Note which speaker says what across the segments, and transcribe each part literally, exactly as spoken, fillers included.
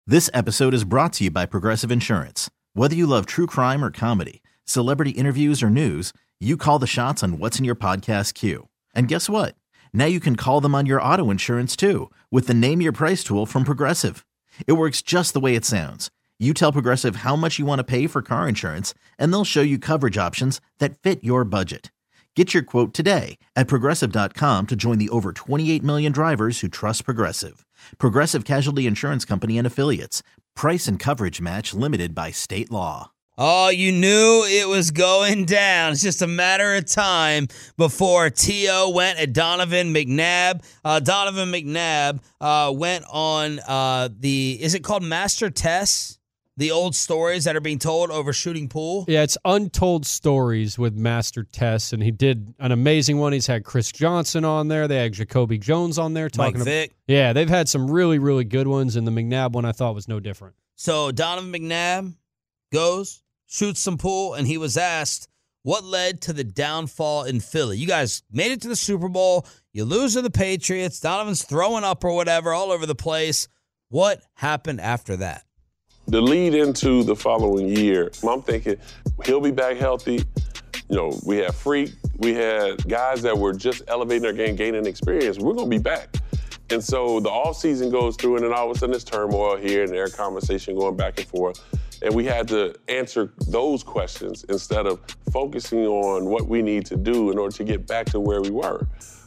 Speaker 1: This episode is brought to you by Progressive Insurance. Whether you love true crime or comedy, celebrity interviews or news, you call the shots on what's in your podcast queue. And guess what? Now you can call them on your auto insurance too with the Name Your Price tool from Progressive. It works just the way it sounds. You tell Progressive how much you want to pay for car insurance, and they'll show you coverage options that fit your budget. Get your quote today at Progressive dot com to join the over twenty-eight million drivers who trust Progressive. Progressive Casualty Insurance Company and Affiliates. Price and coverage match limited by state law.
Speaker 2: Oh, you knew it was going down. It's just a matter of time before T O went at Donovan McNabb. Uh, Donovan McNabb uh, went on uh, the, is it called Master Tess? The old stories that are being told over shooting pool?
Speaker 3: Yeah, it's Untold Stories with Master Tess, and he did an amazing one. He's had Chris Johnson on there. They had Jacoby Jones on there. Talking
Speaker 2: Mike Vick.
Speaker 3: About, yeah, they've had some really, really good ones, and the McNabb one I thought was no different.
Speaker 2: So Donovan McNabb goes, shoots some pool, and he was asked what led to the downfall in Philly. You guys made it to the Super Bowl. You lose to the Patriots. Donovan's throwing up or whatever all over the place. What happened after that?
Speaker 4: The lead into the following year, I'm thinking he'll be back healthy. You know, we had Freak. We had guys that were just elevating their game, gaining experience. We're going to be back. And so the offseason goes through, and then all of a sudden there's turmoil here and there, conversation going back and forth. And we had to answer those questions instead of focusing on what we need to do in order to get back to where we were.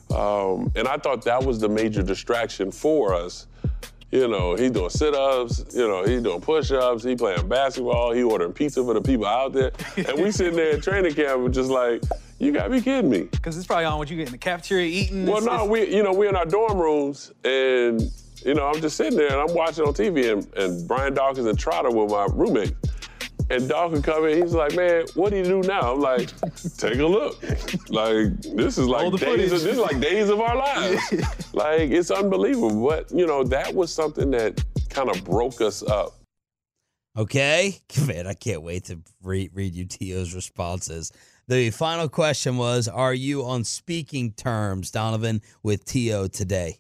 Speaker 4: Um, and I thought that was the major distraction for us. You know, he's doing sit-ups, you know, he's doing push-ups, he playing basketball, he ordering pizza for the people out there. And we sitting there at training camp just like, you gotta be kidding me.
Speaker 5: Because it's probably on what you get in the cafeteria eating.
Speaker 4: Well,
Speaker 5: it's,
Speaker 4: no,
Speaker 5: it's...
Speaker 4: we, you know, we're in our dorm rooms and, you know, I'm just sitting there and I'm watching on T V and, and Brian Dawkins and Trotter were my roommates. And Dawkins come in, he's like, man, what do you do now? I'm like, take a look. Like, this is like days of, this is like days of our lives. Like, it's unbelievable. But, you know, that was something that kind of broke us up.
Speaker 2: Okay. Man, I can't wait to read, read you T O's responses. The final question was, are you on speaking terms, Donovan, with T O today?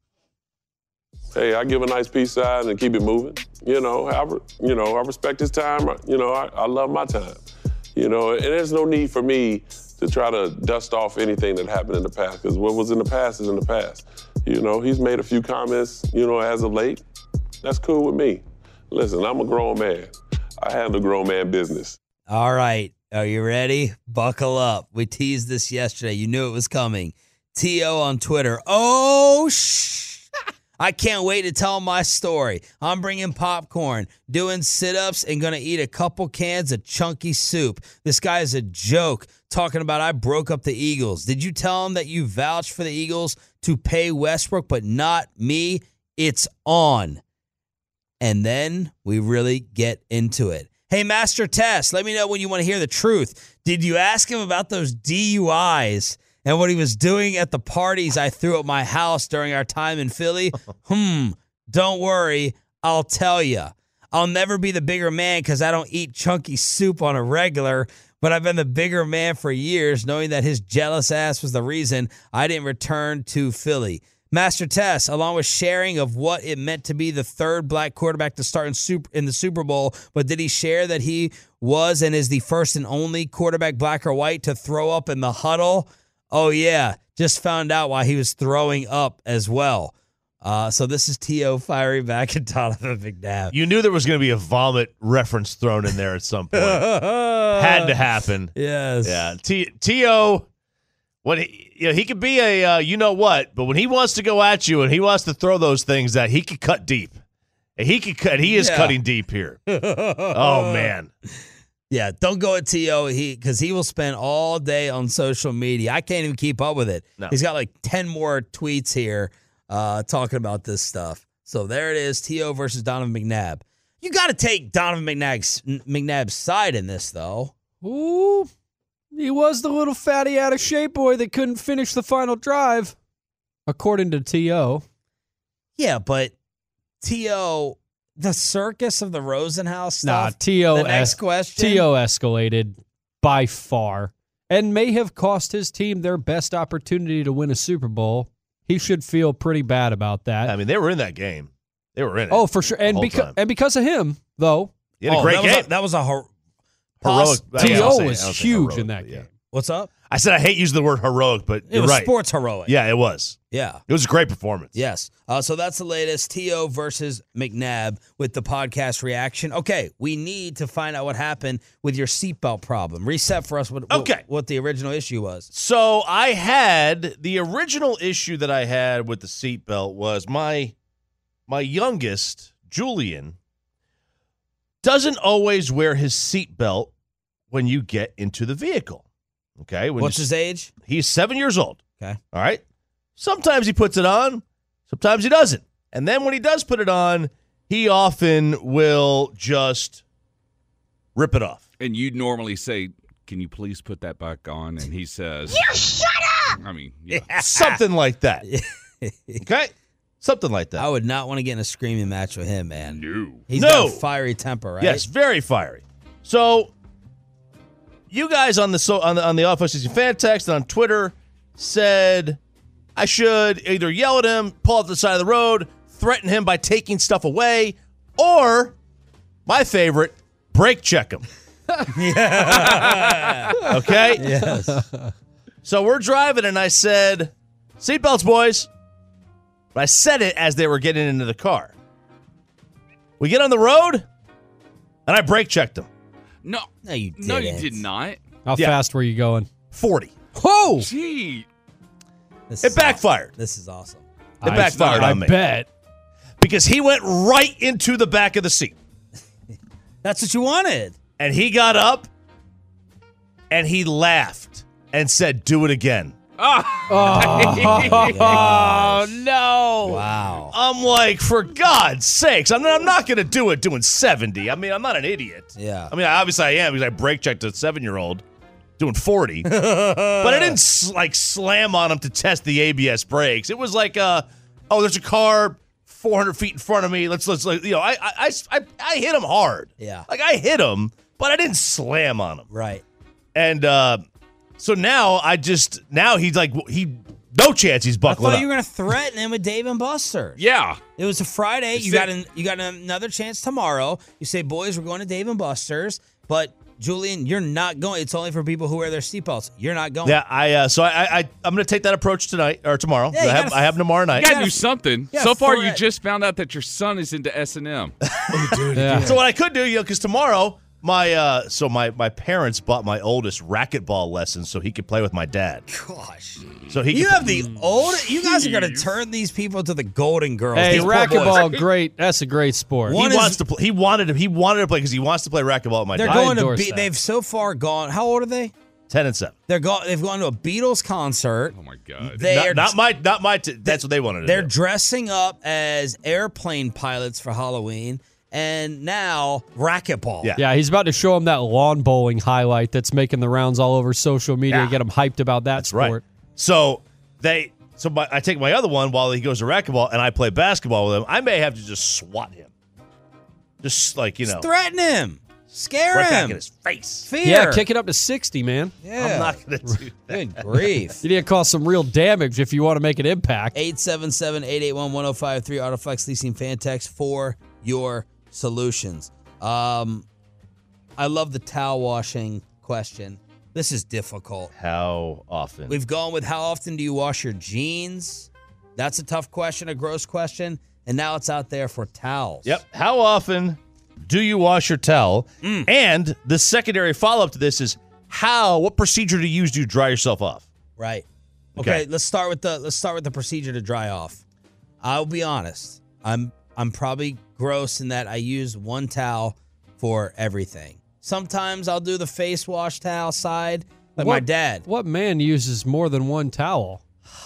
Speaker 4: Hey, I give a nice peace sign and keep it moving. You know, I, you know, I respect his time. You know, I, I love my time. You know, and there's no need for me to try to dust off anything that happened in the past, because what was in the past is in the past. You know, he's made a few comments, you know, as of late. That's cool with me. Listen, I'm a grown man. I handle grown man business.
Speaker 2: All right. Are you ready? Buckle up. We teased this yesterday. You knew it was coming. T O on Twitter. Oh, shh. I can't wait to tell my story. I'm bringing popcorn, doing sit-ups, and going to eat a couple cans of chunky soup. This guy is a joke, talking about I broke up the Eagles. Did you tell him that you vouched for the Eagles to pay Westbrook, but not me? It's on. And then we really get into it. Hey, Master Tess, let me know when you want to hear the truth. Did you ask him about those D U Is? And what he was doing at the parties I threw at my house during our time in Philly? Hmm, don't worry, I'll tell you. I'll never be the bigger man because I don't eat chunky soup on a regular, but I've been the bigger man for years, knowing that his jealous ass was the reason I didn't return to Philly. Master Tess, along with sharing of what it meant to be the third black quarterback to start in, super, in the Super Bowl, but did he share that he was and is the first and only quarterback, black or white, to throw up in the huddle? Oh, yeah, just found out why he was throwing up as well. Uh, so this is T O firing back at Donovan McNabb.
Speaker 6: You knew there was going to be a vomit reference thrown in there at some point. Had to happen.
Speaker 2: Yes.
Speaker 6: Yeah. T- T.O., when he, you know, he could be a uh, you know what, but when he wants to go at you and he wants to throw those things, that he could cut deep. He could cut. He is yeah. cutting deep here. Oh, man.
Speaker 2: Yeah, don't go at T O he because he will spend all day on social media. I can't even keep up with it. No. He's got like ten more tweets here uh, talking about this stuff. So there it is, T O versus Donovan McNabb. You got to take Donovan McNabb's, McNabb's side in this, though.
Speaker 3: Ooh, he was the little fatty out of shape boy that couldn't finish the final drive, according to T O.
Speaker 2: Yeah, but T O... The circus of the Rosenhaus stuff?
Speaker 3: Nah, T O
Speaker 2: The next
Speaker 3: es-
Speaker 2: question?
Speaker 3: T O escalated by far and may have cost his team their best opportunity to win a Super Bowl. He should feel pretty bad about that.
Speaker 6: I mean, they were in that game. They were in it.
Speaker 3: Oh, for sure. And
Speaker 6: whole
Speaker 3: because
Speaker 6: time.
Speaker 3: and because of him, though,
Speaker 6: He had a
Speaker 2: Oh,
Speaker 6: great
Speaker 2: that was
Speaker 6: game.
Speaker 2: A, that was a hor-
Speaker 6: Heroic.
Speaker 2: poss-
Speaker 6: I
Speaker 3: T
Speaker 6: don't
Speaker 3: O
Speaker 6: say- I
Speaker 3: was
Speaker 6: don't say
Speaker 3: huge
Speaker 6: heroic,
Speaker 3: in that
Speaker 6: but yeah.
Speaker 3: game.
Speaker 2: What's up?
Speaker 6: I said I hate using the word heroic, but
Speaker 2: It
Speaker 6: you're
Speaker 2: was
Speaker 6: right.
Speaker 2: sports heroic.
Speaker 6: Yeah, it was.
Speaker 2: Yeah.
Speaker 6: It was a great performance.
Speaker 2: Yes. Uh, so that's the latest. T O versus McNabb with the podcast reaction. Okay, we need to find out what happened with your seatbelt problem. Reset for us what, what-
Speaker 6: Okay.
Speaker 2: what the original issue was.
Speaker 6: So I had the original issue that I had with the seatbelt was my my youngest, Julian, doesn't always wear his seatbelt when you get into the vehicle. Okay. When
Speaker 2: What's
Speaker 6: you-
Speaker 2: his age?
Speaker 6: He's seven years old.
Speaker 2: Okay.
Speaker 6: All right. Sometimes he puts it on, sometimes he doesn't. And then when he does put it on, he often will just rip it off.
Speaker 7: And you'd normally say, "Can you please put that back on?" And he says, "You shut up." I mean, yeah.
Speaker 6: Something like that. Okay? Something like that.
Speaker 2: I would not want to get in a screaming match with him, man.
Speaker 7: No.
Speaker 2: He's
Speaker 6: No.
Speaker 2: got a fiery temper, right?
Speaker 6: Yes, very fiery. So, you guys on the so on the on the Offense Season fan text and on Twitter said I should either yell at him, pull up the side of the road, threaten him by taking stuff away, or my favorite, brake check him. Okay?
Speaker 2: Yes.
Speaker 6: So we're driving, and I said, "Seatbelts, boys." But I said it as they were getting into the car. We get on the road, and I brake checked him.
Speaker 7: No,
Speaker 2: No, you didn't.
Speaker 7: no, you did not.
Speaker 3: how
Speaker 6: Yeah.
Speaker 3: fast were you going?
Speaker 6: forty.
Speaker 3: Whoa!
Speaker 7: Gee,
Speaker 2: This
Speaker 6: It
Speaker 2: is
Speaker 6: backfired.
Speaker 2: Awesome. This is awesome.
Speaker 6: It
Speaker 3: I-
Speaker 6: backfired
Speaker 3: I
Speaker 6: on me.
Speaker 3: bet.
Speaker 6: Because he went right into the back of the seat.
Speaker 2: That's what you wanted.
Speaker 6: And he got up, and he laughed and said, "Do it again."
Speaker 3: Oh, no.
Speaker 2: Wow.
Speaker 6: I'm like, for God's sakes, I'm not, I'm not going to do it doing seventy. I mean, I'm not an idiot.
Speaker 2: Yeah.
Speaker 6: I mean, obviously I am because I brake checked a seven-year-old doing forty. But I didn't, s- like, slam on him to test the A B S brakes. It was like, uh, oh, there's a car four hundred feet in front of me. Let's, let's, like, you know, I, I, I, I hit him hard.
Speaker 2: Yeah.
Speaker 6: Like, I hit him, but I didn't slam on him.
Speaker 2: Right.
Speaker 6: And uh, so now I just, now he's like, he, no chance he's
Speaker 2: I
Speaker 6: buckling
Speaker 2: thought
Speaker 6: up.
Speaker 2: you were going to threaten him with Dave and Buster's.
Speaker 7: yeah.
Speaker 2: It was a Friday. You got an, you got another chance tomorrow. You say, boys, we're going to Dave and Buster's, but Julian, you're not going. It's only for people who wear their seatbelts. You're not going.
Speaker 6: Yeah, I uh, so I, I I'm going to take that approach tonight or tomorrow.
Speaker 2: Yeah, you
Speaker 6: I have
Speaker 2: gotta-
Speaker 6: I have them tomorrow night.
Speaker 7: You gotta
Speaker 2: gotta-
Speaker 7: do something.
Speaker 2: yeah,
Speaker 7: So far, you
Speaker 2: threat.
Speaker 7: just found out that your son is into S and M.
Speaker 3: Yeah.
Speaker 6: So what I could do, you know, because tomorrow my uh, so my my parents bought my oldest racquetball lessons so he could play with my dad.
Speaker 2: Gosh.
Speaker 6: So he
Speaker 2: You
Speaker 6: could,
Speaker 2: have the old. You guys are going to turn these people to the Golden Girls.
Speaker 3: Hey,
Speaker 2: These poor boys.
Speaker 3: racquetball, great. That's a great sport.
Speaker 6: he
Speaker 2: One is-
Speaker 6: wants to play. He wanted to. He wanted to play because he wants to play racquetball with my
Speaker 2: They're
Speaker 6: dad.
Speaker 2: going to
Speaker 3: endorse
Speaker 2: be.
Speaker 3: that.
Speaker 2: They've so far gone. How old are they?
Speaker 6: Ten and seven.
Speaker 2: They're go, They've gone to a Beatles concert.
Speaker 7: Oh my God.
Speaker 2: They
Speaker 6: Not,
Speaker 2: are.
Speaker 6: not my. Not my. T- that's what they wanted to
Speaker 2: they're
Speaker 6: do.
Speaker 2: dressing up as airplane pilots for Halloween, and now racquetball.
Speaker 6: Yeah.
Speaker 3: Yeah, he's about to show him that lawn bowling highlight that's making the rounds all over social media
Speaker 6: Yeah.
Speaker 3: to get him hyped about that
Speaker 6: That's right.
Speaker 3: sport.
Speaker 6: So they. So my, I take my other one while he goes to racquetball, and I play basketball with him. I may have to just swat him, just like you know,
Speaker 2: Just threaten him, scare
Speaker 6: right back
Speaker 2: him,
Speaker 6: in his face.
Speaker 2: fear.
Speaker 3: Yeah, kick it up to sixty, man.
Speaker 2: Yeah.
Speaker 6: I'm not going to do that.
Speaker 2: Good grief.
Speaker 3: You need to cause some real damage if you want to make an impact.
Speaker 2: eight seven seven, eight eight one, one oh five three Autoflex Leasing Fan Text for your solutions. Um, I love the towel washing question. This is difficult.
Speaker 6: How often?
Speaker 2: We've gone with how often do you wash your jeans? That's a tough question, a gross question. And now it's out there for towels.
Speaker 6: Yep. How often do you wash your towel?
Speaker 2: Mm.
Speaker 6: And the secondary follow up to this is how? What procedure do you use to dry yourself off?
Speaker 2: Right. Okay,
Speaker 6: Okay.
Speaker 2: let's start with the let's start with the procedure to dry off. I'll be honest. I'm I'm probably gross in that I use one towel for everything. Sometimes I'll do the face wash towel side, like my
Speaker 3: What-
Speaker 2: dad.
Speaker 3: What man uses more than one towel?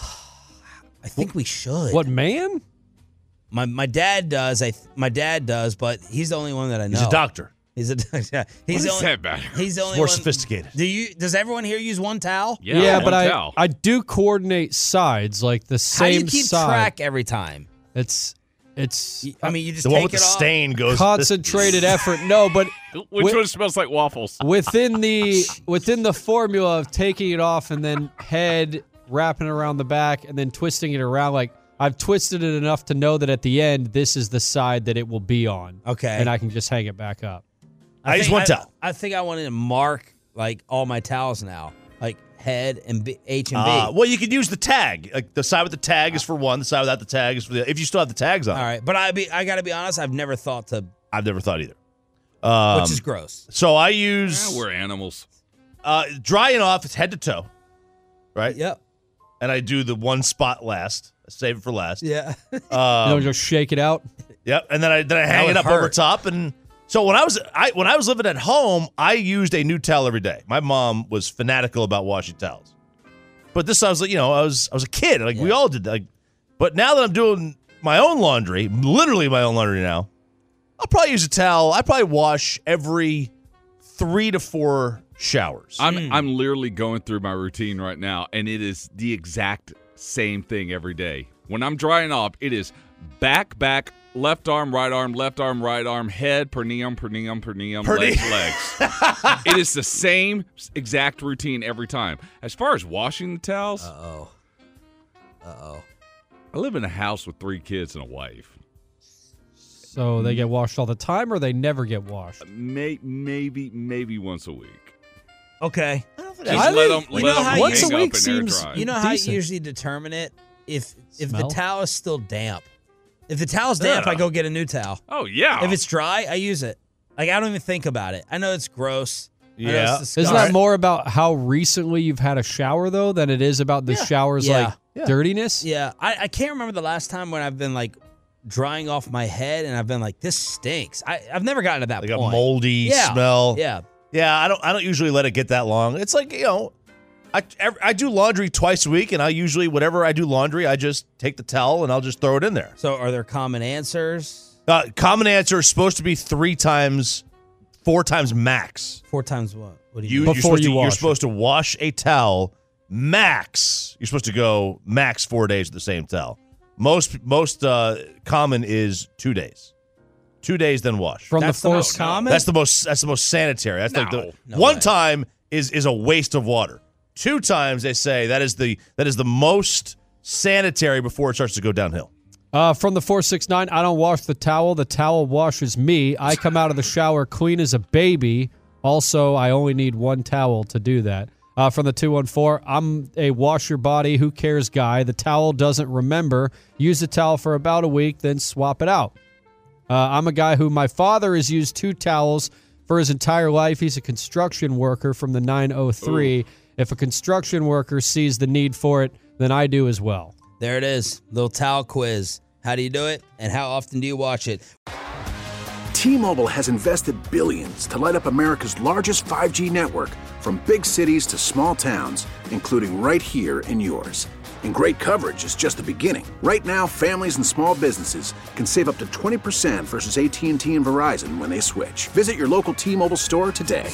Speaker 2: I think we should.
Speaker 3: What man?
Speaker 2: My my dad does. I th- my dad does, but he's the only one that I know.
Speaker 6: He's a doctor.
Speaker 2: He's a yeah, he's
Speaker 7: What
Speaker 2: the
Speaker 7: does
Speaker 2: only,
Speaker 7: that matter?
Speaker 2: He's the only
Speaker 6: More
Speaker 2: one.
Speaker 6: sophisticated.
Speaker 2: Do you? Does everyone here use one towel?
Speaker 7: Yeah,
Speaker 3: but
Speaker 7: one
Speaker 3: I
Speaker 7: towel.
Speaker 3: I do coordinate sides like the
Speaker 2: How
Speaker 3: same
Speaker 2: do you keep
Speaker 3: side.
Speaker 2: track every time?
Speaker 3: It's it's
Speaker 2: You- I mean, you just
Speaker 6: The
Speaker 2: take
Speaker 6: one with
Speaker 2: it
Speaker 6: the
Speaker 2: off.
Speaker 6: stain goes.
Speaker 3: concentrated effort. No, but
Speaker 7: Which
Speaker 3: Wi-
Speaker 7: one smells like waffles?
Speaker 3: within the within the formula of taking it off and then head wrapping it around the back and then twisting it around, like I've twisted it enough to know that at the end, this is the side that it will be on.
Speaker 2: Okay.
Speaker 3: And I can just hang it back up.
Speaker 6: I, I just
Speaker 2: think
Speaker 6: want towel.
Speaker 2: I think I wanted to mark like all my towels now, like head and B, H and B.
Speaker 6: Uh, well, you could use the tag. Like the side with the tag is for one. The side without the tag is for the. If you still have the tags on.
Speaker 2: All right, but I be I got to be honest. I've never thought to,
Speaker 6: I've never thought either. Um,
Speaker 2: which is gross.
Speaker 6: So I use
Speaker 7: Yeah, we're animals.
Speaker 6: uh, drying off. It's head to toe, right?
Speaker 2: Yep.
Speaker 6: And I do the one spot last. I save it for last.
Speaker 2: Yeah.
Speaker 3: You
Speaker 6: Um,
Speaker 3: know, just shake it out.
Speaker 6: Yep. And then I then I hang
Speaker 2: would
Speaker 6: it up over
Speaker 2: hurt.
Speaker 6: top. And so when I was I when I was living at home, I used a new towel every day. My mom was fanatical about washing towels. But this I was like, you know, I was I was a kid. Like we
Speaker 2: Yeah.
Speaker 6: all did that. Like, but now that I'm doing my own laundry, literally my own laundry now, I'll probably use a towel. I probably wash every three to four showers.
Speaker 7: I'm I'm literally going through my routine right now, and it is the exact same thing every day. When I'm drying off, it is back, back, left arm, right arm, left arm, right arm, head, perineum, perineum, perineum,
Speaker 6: Perne-
Speaker 7: legs, legs. It is the same exact routine every time. As far as washing the towels,
Speaker 2: Uh oh. Uh oh.
Speaker 7: I live in a house with three kids and a wife.
Speaker 3: So they get washed all the time or they never get washed?
Speaker 7: May, maybe maybe once a week.
Speaker 2: Okay.
Speaker 7: Just
Speaker 3: I
Speaker 7: let
Speaker 3: think-
Speaker 7: them,
Speaker 2: you
Speaker 7: let
Speaker 2: know
Speaker 7: them
Speaker 2: how
Speaker 3: once a
Speaker 7: hang
Speaker 3: week
Speaker 7: up and
Speaker 3: seems-
Speaker 7: air dry.
Speaker 2: You know how
Speaker 3: Decent.
Speaker 2: you usually determine it? If if
Speaker 3: Smell?
Speaker 2: the towel is still damp. If the towel's damp,
Speaker 6: Yeah.
Speaker 2: I go get a new towel.
Speaker 7: Oh yeah.
Speaker 2: If it's dry, I use it. Like I don't even think about it. I know it's gross. I know
Speaker 6: Yeah.
Speaker 2: it's
Speaker 3: Isn't that
Speaker 2: disgusting.
Speaker 3: more about how recently you've had a shower, though, than it is about the shower's
Speaker 2: Yeah.
Speaker 3: like
Speaker 6: Yeah.
Speaker 3: dirtiness?
Speaker 2: Yeah, I, I can't remember the last time when I've been like drying off my head and I've been like, this stinks. I, I've never gotten to that
Speaker 6: like
Speaker 2: point.
Speaker 6: a moldy
Speaker 2: Yeah.
Speaker 6: smell.
Speaker 2: Yeah.
Speaker 6: Yeah, I don't I don't usually let it get that long. It's like, you know, I ev- I do laundry twice a week, and I usually, whatever I do laundry, I just take the towel and I'll just throw it in there.
Speaker 2: So are there common answers?
Speaker 6: Uh, common answer is supposed to be three times, four times max.
Speaker 2: Four times what? What do you,
Speaker 6: You,
Speaker 2: mean?
Speaker 6: you're
Speaker 3: Before
Speaker 6: supposed,
Speaker 3: you
Speaker 6: to, you're
Speaker 3: wash it.
Speaker 6: supposed to wash a towel max. You're supposed to go max four days with the same towel. Most most uh, common is two days. Two days, then wash.
Speaker 3: From
Speaker 2: That's
Speaker 3: the
Speaker 2: the
Speaker 3: force.
Speaker 2: most common?
Speaker 6: That's the most. That's the most sanitary. That's like the
Speaker 7: No.
Speaker 2: No
Speaker 6: one
Speaker 2: way.
Speaker 6: time is is a waste of water. Two times they say that is the that is the most sanitary before it starts to go downhill.
Speaker 3: Uh, from the four six nine, I don't wash the towel. The towel washes me. I come out of the shower clean as a baby. Also, I only need one towel to do that. Uh, from the two one four, I'm a wash your body, who cares guy. The towel doesn't remember. Use the towel for about a week, then swap it out. Uh, I'm a guy who my father has used two towels for his entire life. He's a construction worker from the nine oh three. If a construction worker sees the need for it, then I do as well.
Speaker 2: There it is. Little towel quiz. How do you do it? And how often do you watch it?
Speaker 8: T-Mobile has invested billions to light up America's largest five G network, from big cities to small towns, including right here in yours. And great coverage is just the beginning. Right now, families and small businesses can save up to twenty percent versus A T and T and Verizon when they switch. Visit your local T-Mobile store today.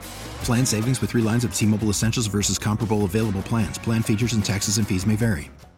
Speaker 9: Plan savings with three lines of T-Mobile Essentials versus comparable available plans. Plan features and taxes and fees may vary.